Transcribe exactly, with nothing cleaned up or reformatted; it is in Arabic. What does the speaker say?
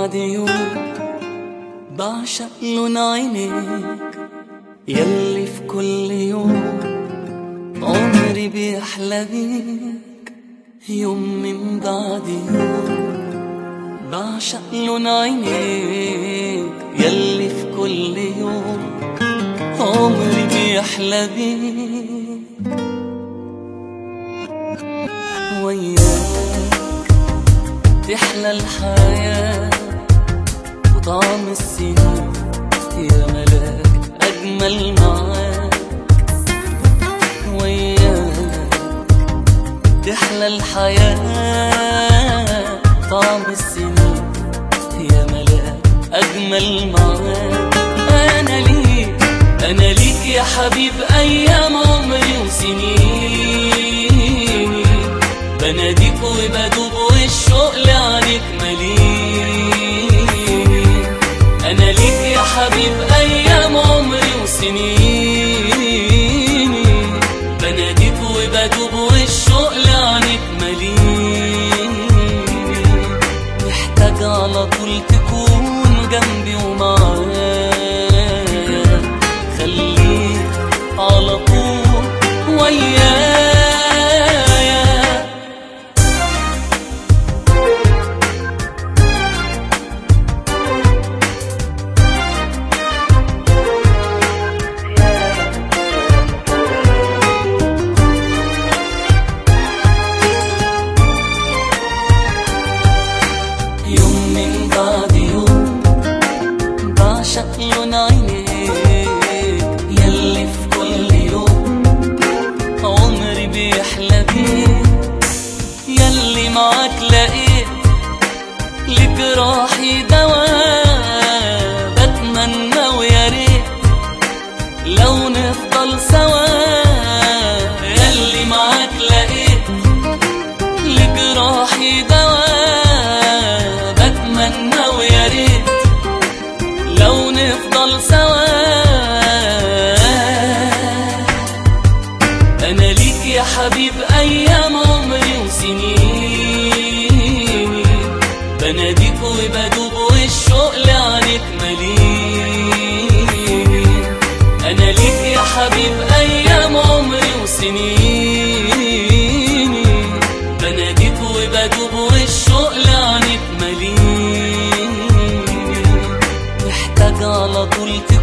بعد يوم بعشق لون عينيك يلي في كل يوم عمري بيحلى بيك. يوم من بعد يوم بعشق لون عينيك يلي في كل يوم عمري بيحلى بيك. وياك تحلى الحياة وطعم السنين يا ملاك أجمل معاك. وياك تحلى الحياة طعم السنين يا ملاك أجمل معاك. أنا ليك أنا ليك يا حبيب أيام عمري وسنين بناديك وبدوب والشوق لعنيك مليء. أنا ليك يا حبيب أيام عمري وسنين بناديك وبدوب والشوق لعنيك مليء. محتاج على طول تكون جنبي ومعايا خليك على طول ويايا. بعشق لون عينيك يلي في كل يوم عمري بيحلى بيك. يلي معاك لقيت لجراحي دواء بتمنى ويا ريت لو نفضل سوا. يلي معاك لقيت لجراحي دواء بتمنى ويا ريت لو نفضل سوا. أنا ليك يا حبيب أيام عمري وسنين بناديك وبدوب والشوق لعنيك مليء. أنا ليك يا حبيب أيام عمري وسنين بناديك وبدوب والشوق لعنيك مليء. محتاج على طول